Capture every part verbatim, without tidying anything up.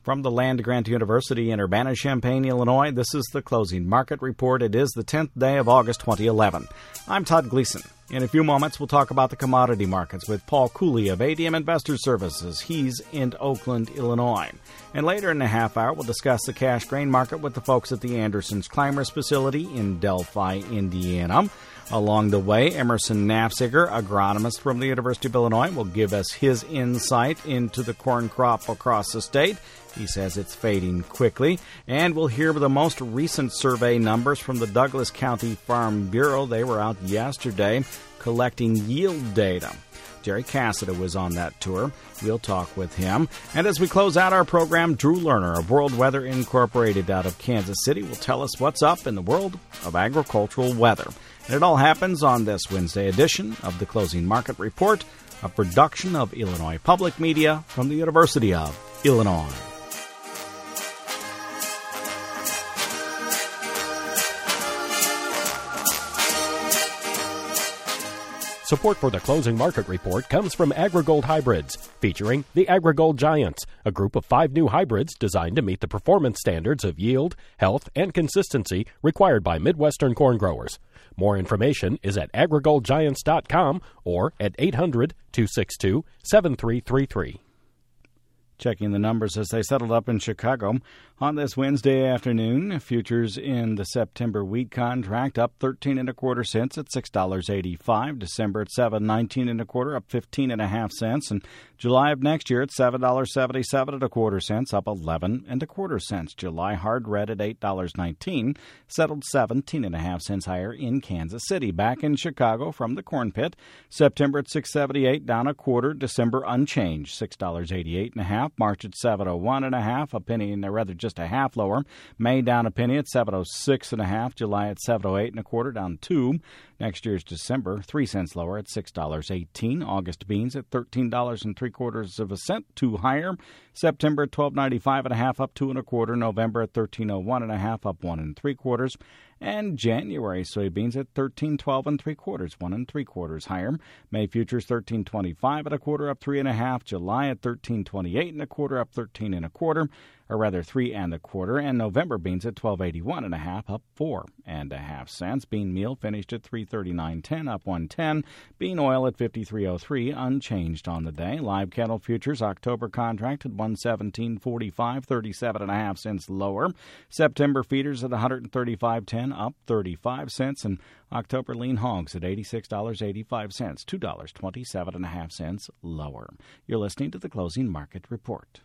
From the land-grant University in Urbana-Champaign, Illinois, this is the Closing Market Report. It is the tenth day of August twenty eleven. I'm Todd Gleason. In a few moments, we'll talk about the commodity markets with Paul Cooley of A D M Investor Services. He's in Oakland, Illinois. And later in the half hour, we'll discuss the cash grain market with the folks at the Anderson's Climbers facility in Delphi, Indiana. Along the way, Emerson Nafziger, agronomist from the University of Illinois, will give us his insight into the corn crop across the state. He says it's fading quickly. And we'll hear the most recent survey numbers from the Douglas County Farm Bureau. They were out yesterday collecting yield data. Jerry Cassida was on that tour. We'll talk with him. And as we close out our program, Drew Lerner of World Weather Incorporated out of Kansas City will tell us what's up in the world of agricultural weather. And it all happens on this Wednesday edition of the Closing Market Report, a production of Illinois Public Media from the University of Illinois. Support for the Closing Market Report comes from AgriGold Hybrids, featuring the AgriGold Giants, a group of five new hybrids designed to meet the performance standards of yield, health, and consistency required by Midwestern corn growers. More information is at agrigold giants dot com or at eight hundred, two six two, seven three three three. Checking the numbers as they settled up in Chicago on this Wednesday afternoon. Futures in the September wheat contract up thirteen and a quarter cents at six dollars and eighty-five. December at seven nineteen and a quarter, up fifteen and a half cents. And July of next year at seven dollars and seventy-seven and a quarter cents, up eleven and a quarter cents. July hard red at eight dollars and nineteen, settled seventeen and a half cents higher in Kansas City. Back in Chicago from the corn pit, September at six seventy-eight, down a quarter. December unchanged, six dollars and eighty-eight and a half. March at seven oh one and a half, a penny, and rather just a half lower. May down a penny at seven oh six and a half. July at seven oh eight and a quarter, down two. Next year's December, three cents lower at six dollars and eighteen. August beans at thirteen dollars and three quarters of a cent, two higher. September at twelve ninety-five and a half, up two and a quarter. November at thirteen oh one and a half, up one and three quarters. And January soybeans at thirteen twelve and three quarters, one and three quarters higher. May futures thirteen twenty-five and a quarter, up three and a half. July at thirteen twenty-eight and a quarter, up thirteen and a quarter, or rather three and a quarter. And November beans at twelve eighty-one and a half, up four and a half cents. Bean meal finished at three thirty-nine ten, up one ten. Bean oil at fifty-three oh three, unchanged on the day. Live cattle futures October contract at one seventeen forty-five, thirty-seven and a half cents lower. September feeders at one thirty-five ten, up thirty-five cents, and October lean hogs at eighty-six dollars and eighty-five cents, two dollars and twenty-seven and a half cents lower. You're listening to the Closing Market Report.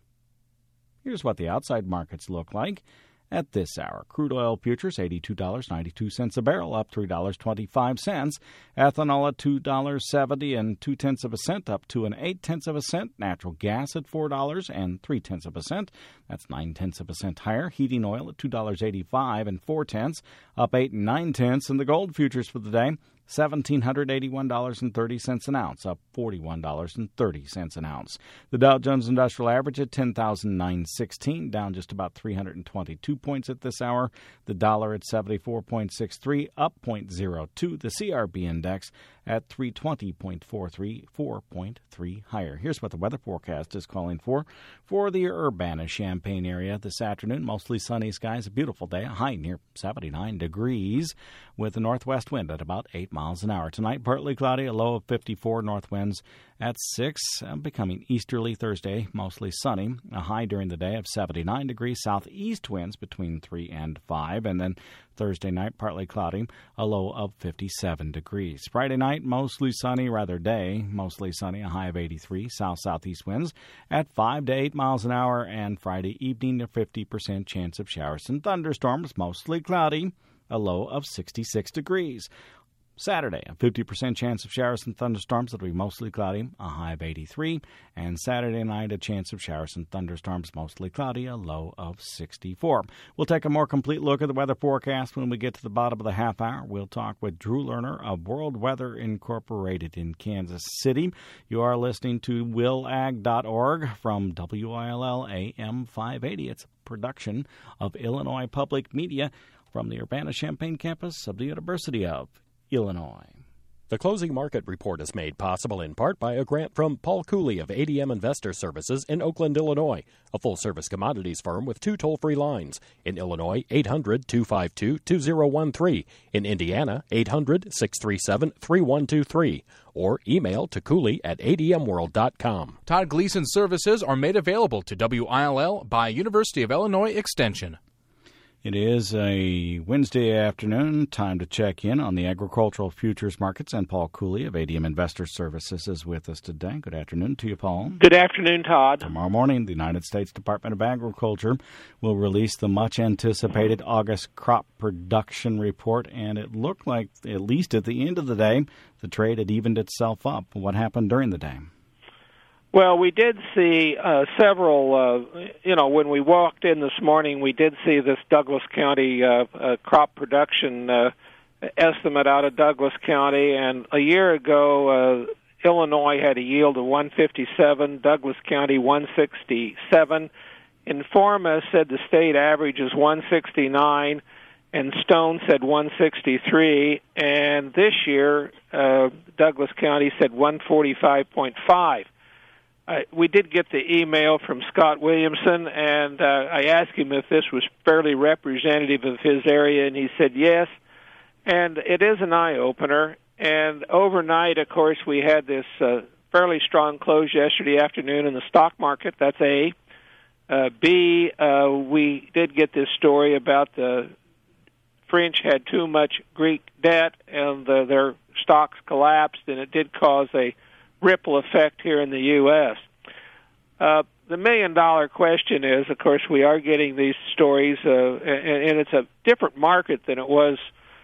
Here's what the outside markets look like at this hour. Crude oil futures, eighty-two dollars and ninety-two cents a barrel, up three dollars and twenty-five cents. Ethanol at two dollars and seventy and two tenths of a cent, up two and eight tenths of a cent. Natural gas at four dollars and three tenths of a cent. That's nine tenths of a cent higher. Heating oil at two dollars and eighty-five and four tenths, up eight and nine tenths. And the gold futures for the day, one thousand seven hundred eighty-one dollars and thirty cents an ounce, up forty-one dollars and thirty cents an ounce. The Dow Jones Industrial Average at ten thousand nine hundred sixteen, down just about three hundred twenty-two points at this hour. The dollar at seventy-four point six three, up zero point zero two. The C R B index at three twenty point four three, four point three higher. Here's what the weather forecast is calling for. For the Urbana-Champaign area this afternoon, mostly sunny skies, a beautiful day, a high near seventy-nine degrees, with a northwest wind at about eight miles an hour. Tonight, partly cloudy, a low of fifty-four, north winds at six, uh, becoming easterly Thursday, mostly sunny, a high during the day of seventy-nine degrees, southeast winds between three and five, and then Thursday night, partly cloudy, a low of fifty-seven degrees. Friday night, mostly sunny, rather day, mostly sunny, a high of eighty-three, south-southeast winds at five to eight miles an hour, and Friday evening, a fifty percent chance of showers and thunderstorms, mostly cloudy, a low of sixty-six degrees. Saturday, a fifty percent chance of showers and thunderstorms. It'll be mostly cloudy, a high of eighty-three. And Saturday night, a chance of showers and thunderstorms, mostly cloudy, a low of sixty-four. We'll take a more complete look at the weather forecast when we get to the bottom of the half hour. We'll talk with Drew Lerner of World Weather Incorporated in Kansas City. You are listening to will ag dot org from W I L L A M five eighty. It's a production of Illinois Public Media from the Urbana-Champaign campus of the University of Illinois. The closing market report is made possible in part by a grant from Paul Cooley of A D M Investor Services in Oakland, Illinois, a full-service commodities firm with two toll-free lines. In Illinois, eight hundred, two five two, two zero one three. In Indiana, eight hundred, six three seven, three one two three. Or email to Cooley at A D M world dot com. Todd Gleason services are made available to W I L L by University of Illinois Extension. It is a Wednesday afternoon, time to check in on the agricultural futures markets, and Paul Cooley of A D M Investor Services is with us today. Good afternoon to you, Paul. Good afternoon, Todd. Tomorrow morning, the United States Department of Agriculture will release the much-anticipated August crop production report, and it looked like, at least at the end of the day, the trade had evened itself up. What happened during the day? Well, we did see uh, several, uh, you know, when we walked in this morning, we did see this Douglas County uh, uh, crop production uh, estimate out of Douglas County, and a year ago, uh, Illinois had a yield of one fifty-seven, Douglas County one sixty-seven. Informa said the state average is one sixty-nine, and Stone said one sixty-three, and this year, uh, Douglas County said one forty-five point five. Uh, we did get the email from Scott Williamson, and uh, I asked him if this was fairly representative of his area, and he said yes. And it is an eye-opener. And overnight, of course, we had this uh, fairly strong close yesterday afternoon in the stock market. That's A. Uh, B, uh, we did get this story about the French had too much Greek debt, and uh, their stocks collapsed, and it did cause a ripple effect here in the U S. Uh, the million-dollar question is, of course, we are getting these stories, uh, and, and it's a different market than it was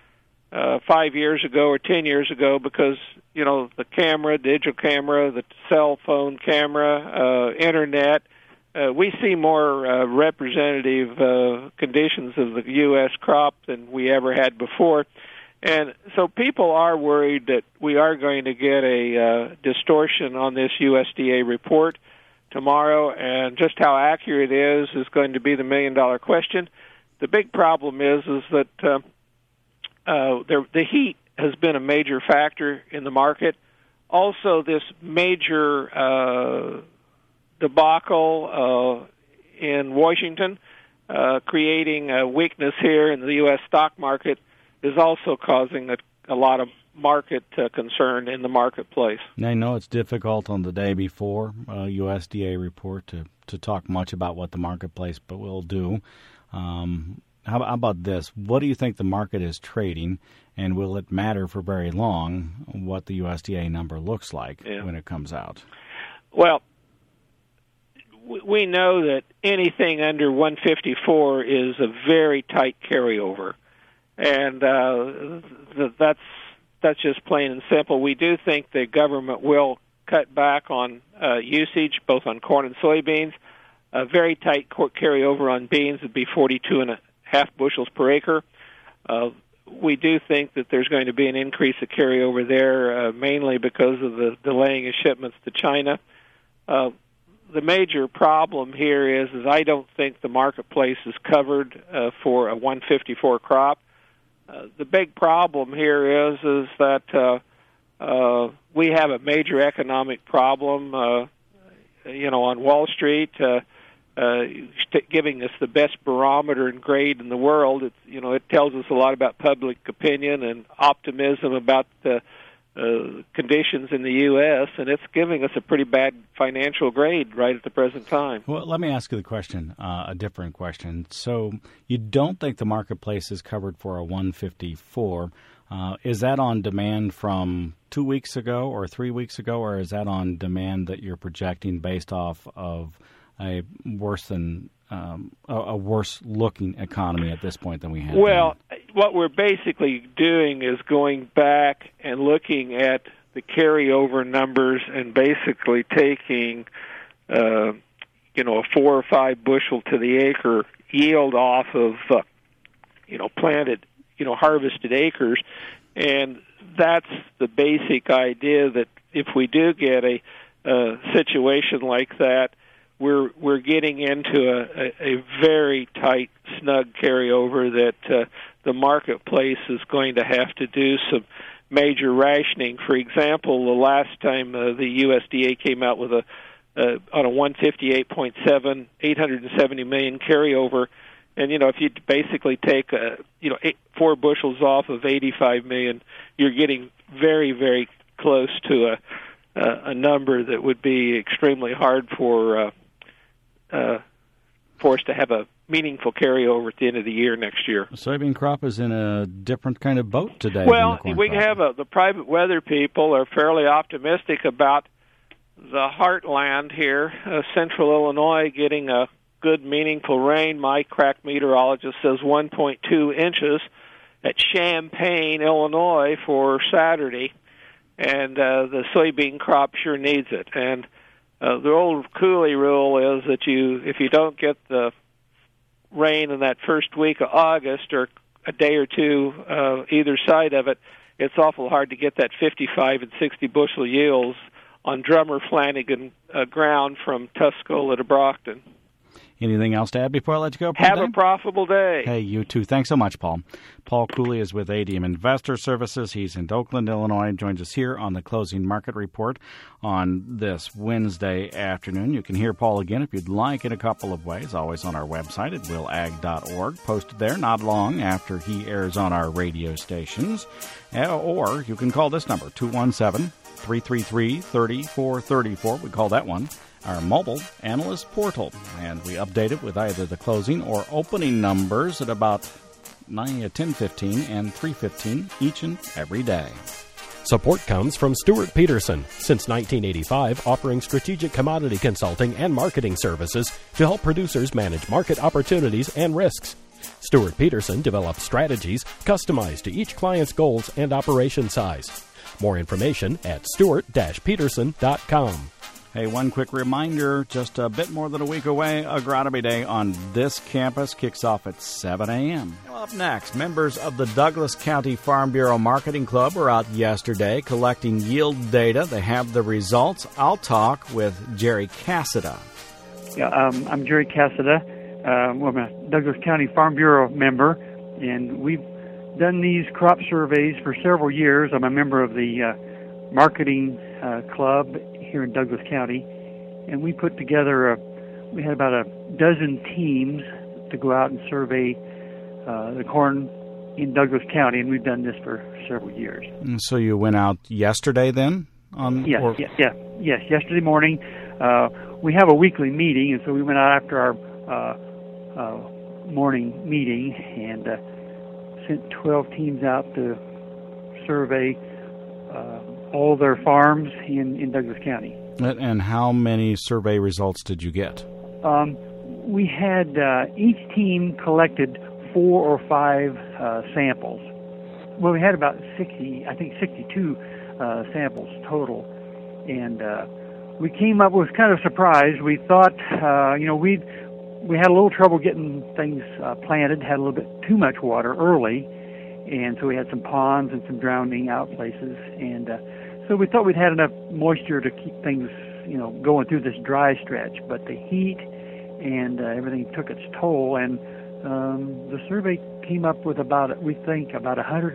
uh, five years ago or ten years ago because, you know, the camera, digital camera, the cell phone camera, uh, Internet, uh, we see more uh, representative uh, conditions of the U S crop than we ever had before. And so people are worried that we are going to get a uh, distortion on this U S D A report tomorrow, and just how accurate it is is going to be the million-dollar question. The big problem is is that uh, uh, there, the heat has been a major factor in the market. Also, this major uh, debacle uh, in Washington, uh, creating a weakness here in the U S stock market, is also causing a, a lot of market uh, concern in the marketplace. I know it's difficult on the day before uh, U S D A report to, to talk much about what the marketplace but will do. Um, how, how about this? What do you think the market is trading, and will it matter for very long what the U S D A number looks like yeah. when it comes out? Well, we know that anything under one fifty-four is a very tight carryover. And uh, that's that's just plain and simple. We do think the government will cut back on uh, usage, both on corn and soybeans. A very tight carryover on beans would be forty-two and a half bushels per acre. Uh, we do think that there's going to be an increase of carryover there, uh, mainly because of the delaying of shipments to China. Uh, the major problem here is, is I don't think the marketplace is covered uh, for a one fifty-four crop. Uh, the big problem here is is that uh, uh, we have a major economic problem, uh, you know, on Wall Street, uh, uh, giving us the best barometer and grade in the world. It's, you know, it tells us a lot about public opinion and optimism about the uh, conditions in the U S, and it's giving us a pretty bad financial grade right at the present time. Well, let me ask you the question, uh, a different question. So you don't think the marketplace is covered for a one fifty-four. Uh, is that on demand from two weeks ago or three weeks ago, or is that on demand that you're projecting based off of a worse than um, a, a worse-looking economy at this point than we had? Well, then? What we're basically doing is going back and looking at the carryover numbers and basically taking, uh, you know, a four or five bushel to the acre yield off of, uh, you know, planted, you know, harvested acres, and that's the basic idea that if we do get a, a situation like that, we're we're getting into a, a, a very tight, snug carryover that uh, the marketplace is going to have to do some major rationing. For example, the last time uh, the U S D A came out with a uh, on a one fifty-eight point seven, eight hundred seventy million carryover, and you know if you basically take uh, you know eight, four bushels off of eighty-five million, you're getting very very close to a a number that would be extremely hard for uh, uh, for us to have a meaningful carryover at the end of the year next year. The soybean crop is in a different kind of boat today. Well, than the corn we crop. have a, the private weather people are fairly optimistic about the heartland here, uh, central Illinois, getting a good, meaningful rain. My crack meteorologist says one point two inches at Champaign, Illinois, for Saturday. And uh, the soybean crop sure needs it. And uh, the old Cooley rule is that you, if you don't get the rain in that first week of August or a day or two uh, either side of it, it's awful hard to get that fifty-five and sixty bushel yields on Drummer Flanagan uh, ground from Tuscola to Brockton. Anything else to add before I let you go, Paul? Have Dan? a profitable day. Hey, you too. Thanks so much, Paul. Paul Cooley is with Adium Investor Services. He's in Oakland, Illinois, and joins us here on the Closing Market Report on this Wednesday afternoon. You can hear Paul again if you'd like in a couple of ways, always on our website at will ag dot org. Posted there not long after he airs on our radio stations. Or you can call this number, two one seven, three three three, three four three four. We call that one our mobile analyst portal, and we update it with either the closing or opening numbers at about nine, ten fifteen and three fifteen each and every day. Support comes from Stuart Peterson, since nineteen eighty-five, offering strategic commodity consulting and marketing services to help producers manage market opportunities and risks. Stuart Peterson develops strategies customized to each client's goals and operation size. More information at stuart peterson dot com. Hey, one quick reminder, just a bit more than a week away, Agronomy Day on this campus kicks off at seven a.m. Up next, members of the Douglas County Farm Bureau Marketing Club were out yesterday collecting yield data. They have the results. I'll talk with Jerry Cassida. Yeah, um, I'm Jerry Cassida. Um, I'm a Douglas County Farm Bureau member, and we've done these crop surveys for several years. I'm a member of the uh, marketing uh, club here in Douglas County, and we put together a, we had about a dozen teams to go out and survey uh, the corn in Douglas County, and we've done this for several years. And so you went out yesterday then? On, yes, or... yeah, yeah, yes, yesterday morning. Uh, we have a weekly meeting, and so we went out after our uh, uh, morning meeting and uh, sent twelve teams out to survey uh, all their farms in, in Douglas County. And how many survey results did you get? Um, we had uh, each team collected four or five uh, samples. Well, we had about sixty, I think sixty-two uh, samples total, and uh, we came up with kind of surprised. We thought, uh, you know, we we had a little trouble getting things uh, planted, had a little bit too much water early, and so we had some ponds and some drowning out places, and uh, so we thought we'd had enough moisture to keep things, you know, going through this dry stretch. But the heat and uh, everything took its toll, and um, the survey came up with about, we think, about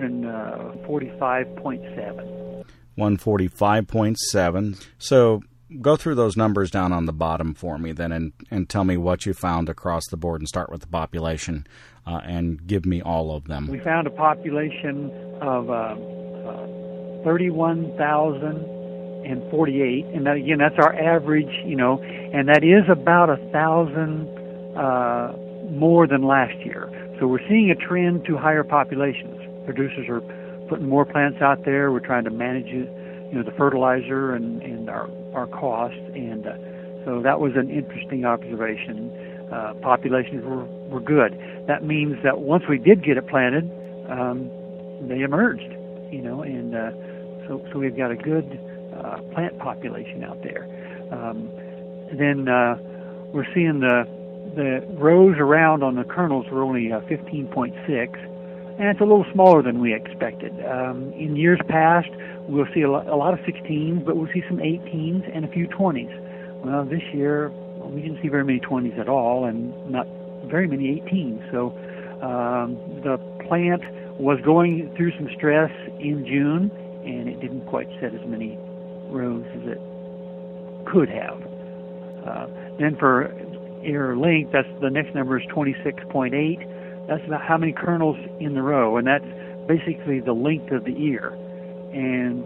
one forty-five point seven. one forty-five point seven. So go through those numbers down on the bottom for me then, and, and tell me what you found across the board, and start with the population uh, and give me all of them. We found a population of uh, uh, thirty-one thousand forty-eight, and that, again, that's our average, you know, and that is about a thousand uh, more than last year. So we're seeing a trend to higher populations. Producers are putting more plants out there. We're trying to manage it, you know, the fertilizer and, and our, our cost, and uh, so that was an interesting observation. Uh, populations were, were good. That means that once we did get it planted, um, they emerged, you know, and uh, so so we've got a good uh, plant population out there. Um, then uh, we're seeing the the rows around on the kernels were only uh, fifteen point six, and it's a little smaller than we expected. Um, in years past, we'll see a lot, a lot of sixteens, but we'll see some eighteens and a few twenties. Well, this year we didn't see very many twenties at all, and not very many eighteens. So um, the plant was going through some stress in June, and it didn't quite set as many rows as it could have. Uh, then for ear length, that's the next number is twenty-six point eight. That's about how many kernels in the row, and that's basically the length of the ear. And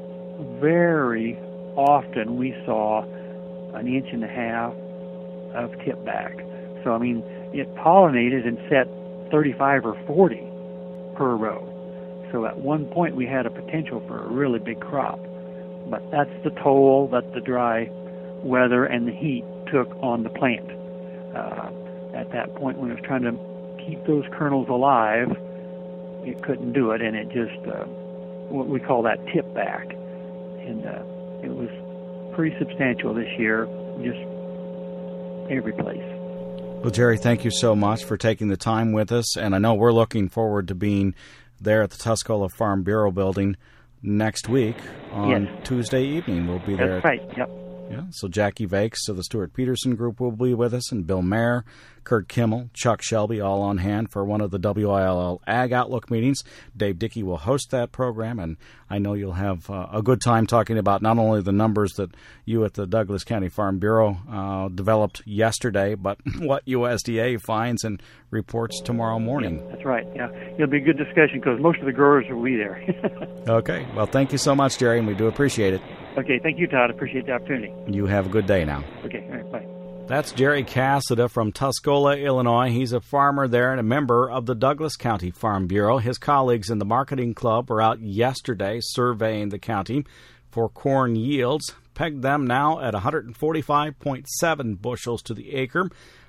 very often we saw an inch and a half of tip back. So, I mean, it pollinated and set thirty-five or forty per row. So at one point we had a potential for a really big crop. But that's the toll that the dry weather and the heat took on the plant. Uh, at that point when it was trying to keep those kernels alive, it couldn't do it, and it just, uh, what we call that tip back. And uh, it was pretty substantial this year, just every place. Well, Jerry, thank you so much for taking the time with us, and I know we're looking forward to being there at the Tuscola Farm Bureau building next week on yes. Tuesday evening. We'll be there. That's right, yep. Yeah, so Jackie Vakes of the Stuart Peterson Group will be with us, and Bill Mayer, Kurt Kimmel, Chuck Shelby, all on hand for one of the W I L L Ag Outlook meetings. Dave Dickey will host that program, and I know you'll have uh, a good time talking about not only the numbers that you at the Douglas County Farm Bureau uh, developed yesterday, but what U S D A finds and reports tomorrow morning. Yeah, that's right, yeah. It'll be a good discussion because most of the growers will be there. Okay, well, thank you so much, Jerry, and we do appreciate it. Okay, thank you, Todd. Appreciate the opportunity. You have a good day now. Okay, all right, bye. That's Jerry Cassida from Tuscola, Illinois. He's a farmer there and a member of the Douglas County Farm Bureau. His colleagues in the marketing club were out yesterday surveying the county for corn yields, pegged them now at one forty-five point seven bushels to the acre.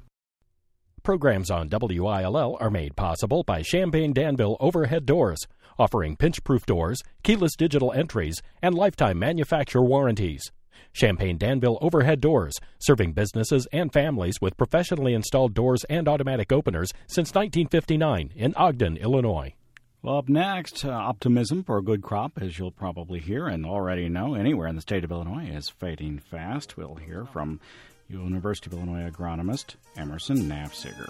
Programs on W I L L are made possible by Champaign Danville Overhead Doors, offering pinch-proof doors, keyless digital entries, and lifetime manufacturer warranties. Champaign Danville Overhead Doors, serving businesses and families with professionally installed doors and automatic openers since nineteen fifty-nine in Ogden, Illinois. Well, up next, uh, optimism for a good crop, as you'll probably hear and already know, anywhere in the state of Illinois is fading fast. We'll hear from University of Illinois agronomist Emerson Nafziger.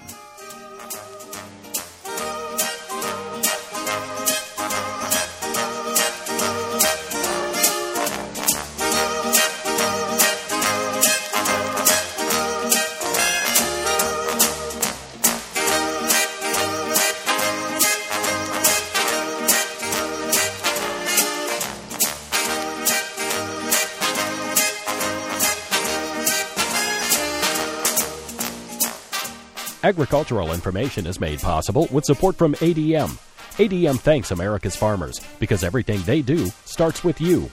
Agricultural information is made possible with support from A D M. A D M thanks America's farmers because everything they do starts with you.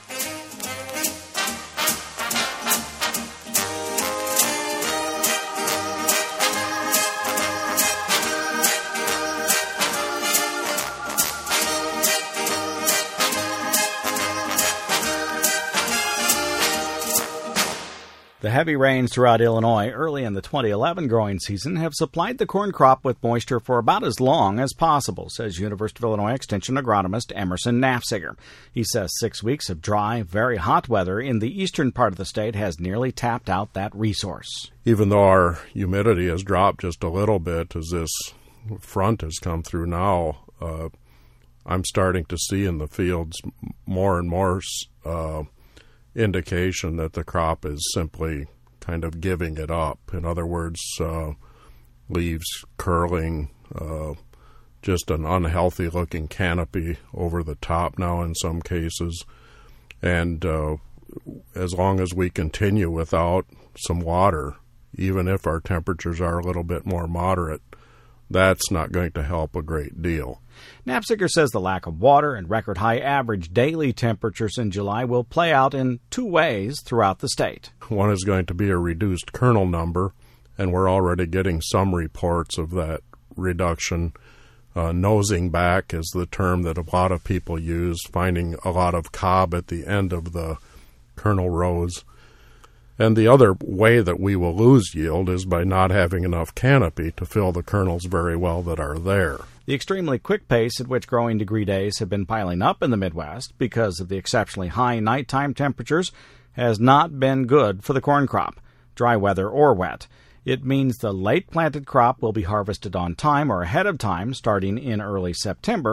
The heavy rains throughout Illinois early in the twenty eleven growing season have supplied the corn crop with moisture for about as long as possible, says University of Illinois Extension agronomist Emerson Nafziger. He says six weeks of dry, very hot weather in the eastern part of the state has nearly tapped out that resource. Even though our humidity has dropped just a little bit as this front has come through now, uh, I'm starting to see in the fields more and more uh, indication that the crop is simply kind of giving it up. In other words, uh, leaves curling, uh, just an unhealthy looking canopy over the top now in some cases. And uh, as long as we continue without some water, even if our temperatures are a little bit more moderate, that's not going to help a great deal. Nafziger says the lack of water and record high average daily temperatures in July will play out in two ways throughout the state. One is going to be a reduced kernel number, and we're already getting some reports of that reduction. Uh, nosing back is the term that a lot of people use, finding a lot of cob at the end of the kernel rows. And the other way that we will lose yield is by not having enough canopy to fill the kernels very well that are there. The extremely quick pace at which growing degree days have been piling up in the Midwest because of the exceptionally high nighttime temperatures has not been good for the corn crop, dry weather or wet. It means the late planted crop will be harvested on time or ahead of time starting in early September,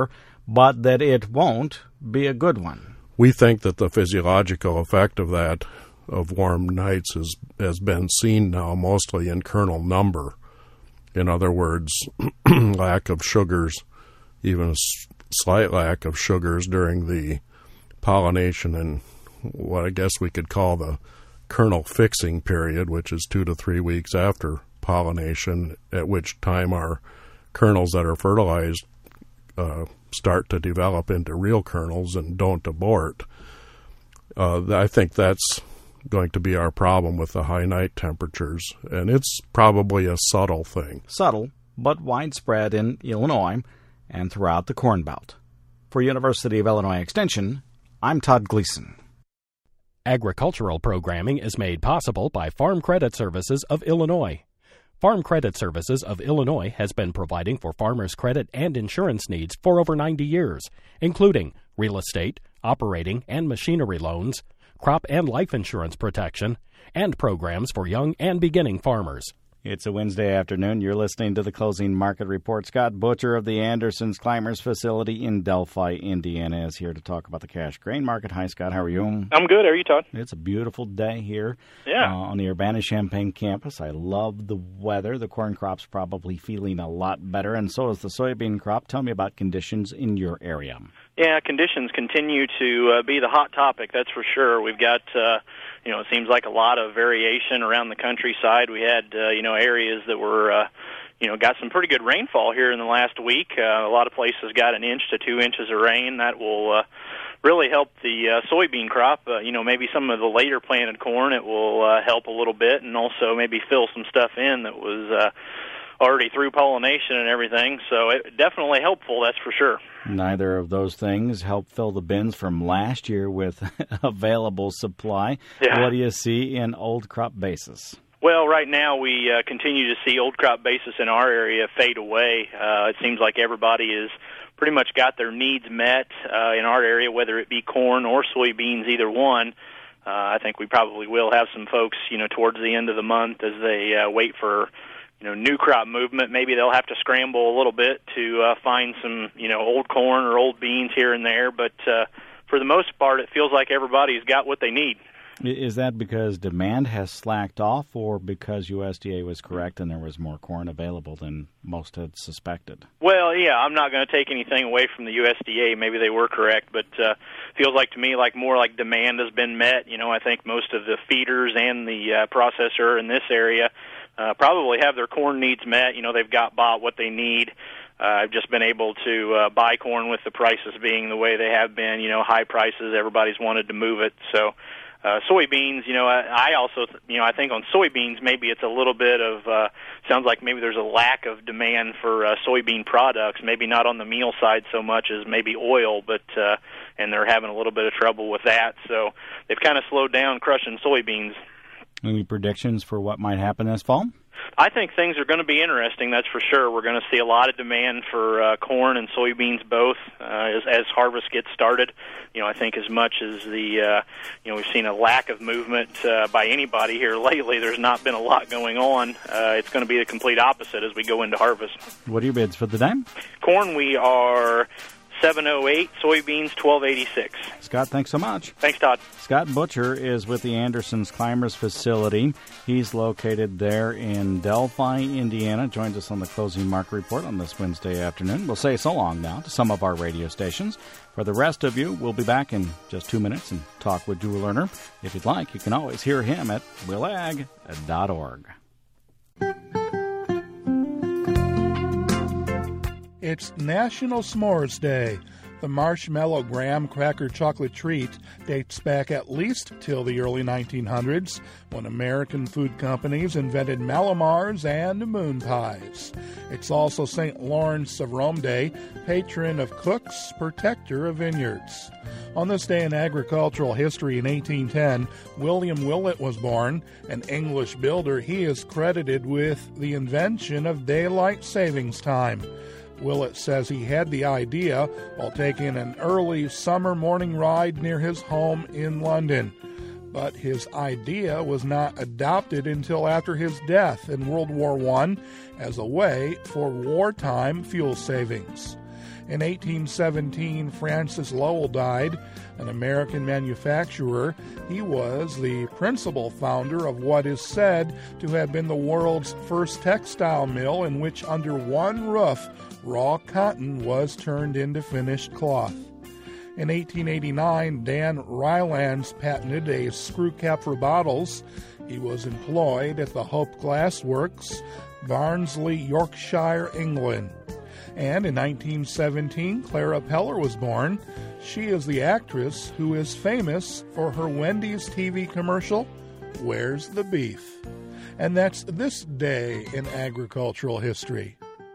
but that it won't be a good one. We think that the physiological effect of that, of warm nights, is, has been seen now mostly in kernel number. In other words, lack of sugars, even a slight lack of sugars during the pollination and what I guess we could call the kernel fixing period, which is two to three weeks after pollination, at which time our kernels that are fertilized uh, start to develop into real kernels and don't abort. Uh, I think that's going to be our problem with the high night temperatures, and it's probably a subtle thing. Subtle, but widespread in Illinois and throughout the Corn Belt. For University of Illinois Extension, I'm Todd Gleason. Agricultural programming is made possible by Farm Credit Services of Illinois. Farm Credit Services of Illinois has been providing for farmers' credit and insurance needs for over ninety years, including real estate, operating and machinery loans, crop and life insurance protection, and programs for young and beginning farmers. It's a Wednesday afternoon. You're listening to the Closing Market Report. Scott Butcher of the Andersons Climbers facility in Delphi, Indiana, is here to talk about the cash grain market. Hi, Scott. How are you? I'm good. How are you, Todd? It's a beautiful day here yeah. uh, on the Urbana-Champaign campus. I love the weather. The corn crop's probably feeling a lot better, and so is the soybean crop. Tell me about conditions in your area. Yeah, conditions continue to uh, be the hot topic, that's for sure. We've got, uh, you know, it seems like a lot of variation around the countryside. We had, uh, you know, areas that were, uh, you know, got some pretty good rainfall here in the last week. Uh, a lot of places got an inch to two inches of rain. That will uh, really help the uh, soybean crop. Uh, you know, maybe some of the later planted corn, it will uh, help a little bit, and also maybe fill some stuff in that was uh, already through pollination and everything. So it definitely helpful, that's for sure. Neither of those things help fill the bins from last year with available supply. Yeah. What do you see in old crop basis? Well, right now we uh, continue to see old crop basis in our area fade away. Uh, it seems like everybody has pretty much got their needs met uh, in our area, whether it be corn or soybeans, either one. Uh, I think we probably will have some folks, you know, towards the end of the month as they uh, wait for you know, new crop movement. Maybe they'll have to scramble a little bit to uh, find some, you know, old corn or old beans here and there. But uh, for the most part, it feels like everybody's got what they need. Is that because demand has slacked off, or because U S D A was correct and there was more corn available than most had suspected? Well, yeah, I'm not going to take anything away from the U S D A. Maybe they were correct, but uh, feels like to me like more like demand has been met. You know, I think most of the feeders and the uh, processor in this area Uh, probably have their corn needs met. You know, they've got bought what they need. Uh, I've just been able to uh, buy corn with the prices being the way they have been, you know, high prices. Everybody's wanted to move it. So uh, soybeans, you know, I, I also, you know, I think on soybeans maybe it's a little bit of, uh, sounds like maybe there's a lack of demand for uh, soybean products, maybe not on the meal side so much as maybe oil, but, uh, and they're having a little bit of trouble with that. So they've kind of slowed down crushing soybeans. Any predictions for what might happen this fall? I think things are going to be interesting, that's for sure. We're going to see a lot of demand for uh, corn and soybeans both uh, as, as harvest gets started. You know, I think as much as the, uh, you know, we've seen a lack of movement uh, by anybody here lately, there's not been a lot going on. Uh, it's going to be the complete opposite as we go into harvest. What are your bids for the day? Corn, we are seven oh eight, soybeans twelve eighty-six. Scott, thanks so much. Thanks, Todd. Scott Butcher is with the Andersons Climbers facility. He's located there in Delphi, Indiana. Joins us on the Closing Market Report on this Wednesday afternoon. We'll say so long now to some of our radio stations. For the rest of you, we'll be back in just two minutes and talk with Drew Lerner. If you'd like, you can always hear him at willag dot org. It's National S'mores Day. The marshmallow graham cracker chocolate treat dates back at least till the early nineteen hundreds, when American food companies invented Mallomars and moon pies. It's also Saint Lawrence of Rome Day, patron of cooks, protector of vineyards. On this day in agricultural history in eighteen ten, William Willett was born. An English builder, he is credited with the invention of daylight savings time. Willett says he had the idea while taking an early summer morning ride near his home in London. But his idea was not adopted until after his death in World War One as a way for wartime fuel savings. In eighteen seventeen, Francis Lowell died, an American manufacturer. He was the principal founder of what is said to have been the world's first textile mill in which under one roof raw cotton was turned into finished cloth. In eighteen eighty-nine, Dan Rylands patented a screw cap for bottles. He was employed at the Hope Glass Works, Barnsley, Yorkshire, England. And in nineteen seventeen, Clara Peller was born. She is the actress who is famous for her Wendy's T V commercial, Where's the Beef? And that's this day in agricultural history.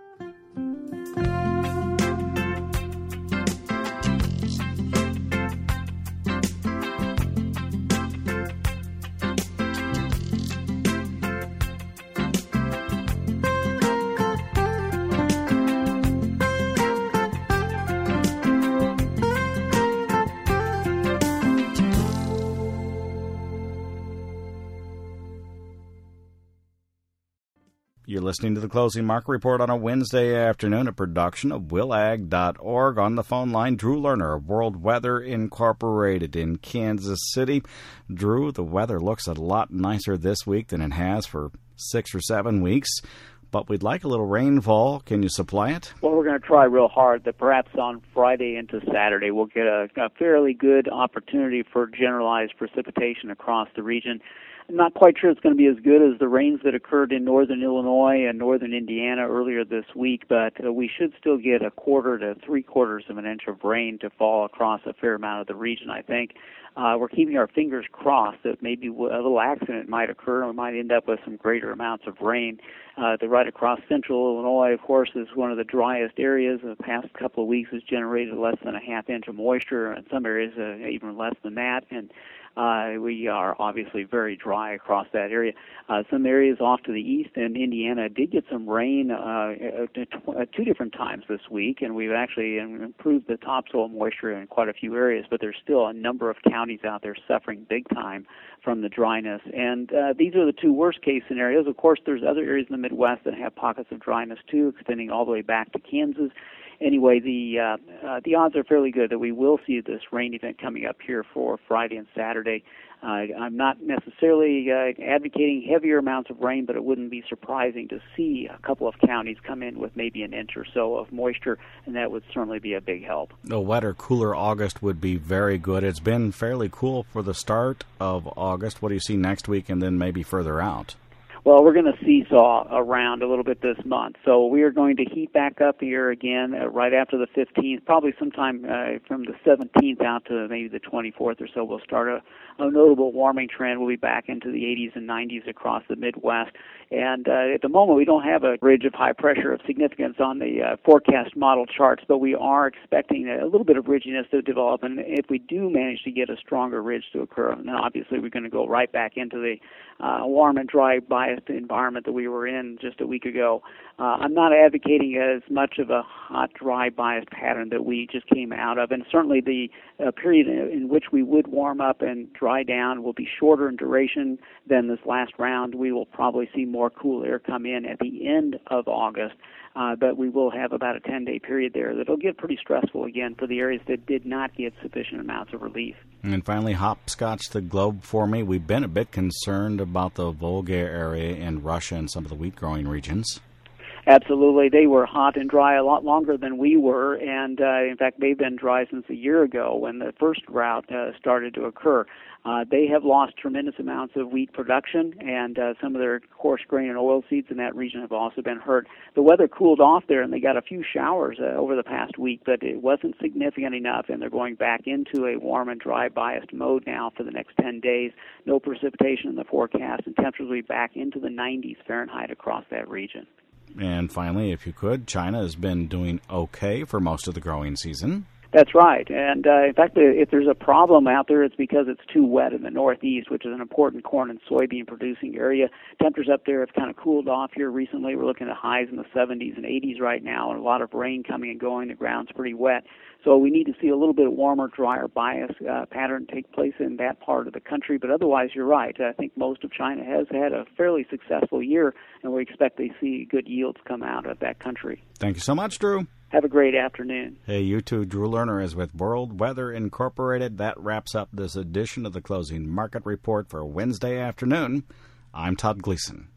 You're listening to the Closing Market Report on a Wednesday afternoon, a production of will ag dot org. On the phone line, Drew Lerner of World Weather Incorporated in Kansas City. Drew, the weather looks a lot nicer this week than it has for six or seven weeks, but we'd like a little rainfall. Can you supply it? Well, we're going to try real hard that perhaps on Friday into Saturday we'll get a, a fairly good opportunity for generalized precipitation across the region. I'm not quite sure it's going to be as good as the rains that occurred in northern Illinois and northern Indiana earlier this week, but uh, we should still get a quarter to three quarters of an inch of rain to fall across a fair amount of the region, I think. Uh, we're keeping our fingers crossed that maybe a little accident might occur and we might end up with some greater amounts of rain. Uh, the right across central Illinois, of course, is one of the driest areas. In the past couple of weeks has generated less than a half inch of moisture, and some areas uh, even less than that. And Uh, we are obviously very dry across that area. Uh, some areas off to the east in Indiana did get some rain uh, at two different times this week, and we've actually improved the topsoil moisture in quite a few areas, but there's still a number of counties out there suffering big time from the dryness. And uh, these are the two worst-case scenarios. Of course, there's other areas in the Midwest that have pockets of dryness, too, extending all the way back to Kansas. Anyway, the uh, uh, the odds are fairly good that we will see this rain event coming up here for Friday and Saturday. Uh, I'm not necessarily uh, advocating heavier amounts of rain, but it wouldn't be surprising to see a couple of counties come in with maybe an inch or so of moisture, and that would certainly be a big help. A wetter, cooler August would be very good. It's been fairly cool for the start of August. What do you see next week and then maybe further out? Well, we're going to seesaw around a little bit this month. So we are going to heat back up here again uh, right after the fifteenth, probably sometime uh, from the seventeenth out to maybe the twenty-fourth or so. We'll start a, a notable warming trend. We'll be back into the eighties and nineties across the Midwest. And uh, at the moment, we don't have a ridge of high pressure of significance on the uh, forecast model charts, but we are expecting a little bit of ridginess to develop. And if we do manage to get a stronger ridge to occur, then obviously we're going to go right back into the uh, warm and dry biased environment that we were in just a week ago. Uh, I'm not advocating as much of a hot, dry, biased pattern that we just came out of, and certainly the uh, period in, in which we would warm up and dry down will be shorter in duration than this last round. We will probably see more cool air come in at the end of August, uh, but we will have about a ten-day period there that'll get pretty stressful again for the areas that did not get sufficient amounts of relief. And finally, hopscotch the globe for me. We've been a bit concerned about the Volga area in Russia and some of the wheat-growing regions. Absolutely. They were hot and dry a lot longer than we were, and uh, in fact, they've been dry since a year ago when the first drought uh, started to occur. Uh, they have lost tremendous amounts of wheat production, and uh, some of their coarse grain and oil seeds in that region have also been hurt. The weather cooled off there, and they got a few showers uh, over the past week, but it wasn't significant enough, and they're going back into a warm and dry biased mode now for the next ten days. No precipitation in the forecast, and temperatures will be back into the nineties Fahrenheit across that region. And finally, if you could, China has been doing okay for most of the growing season. That's right. And uh, in fact, if there's a problem out there, it's because it's too wet in the Northeast, which is an important corn and soybean producing area. Temperatures up there have kind of cooled off here recently. We're looking at highs in the seventies and eighties right now, and a lot of rain coming and going. The ground's pretty wet. So we need to see a little bit warmer, drier bias uh, pattern take place in that part of the country. But otherwise, you're right. I think most of China has had a fairly successful year, and we expect to see good yields come out of that country. Thank you so much, Drew. Have a great afternoon. Hey, you too. Drew Lerner is with World Weather Incorporated. That wraps up this edition of the Closing Market Report for Wednesday afternoon. I'm Todd Gleason.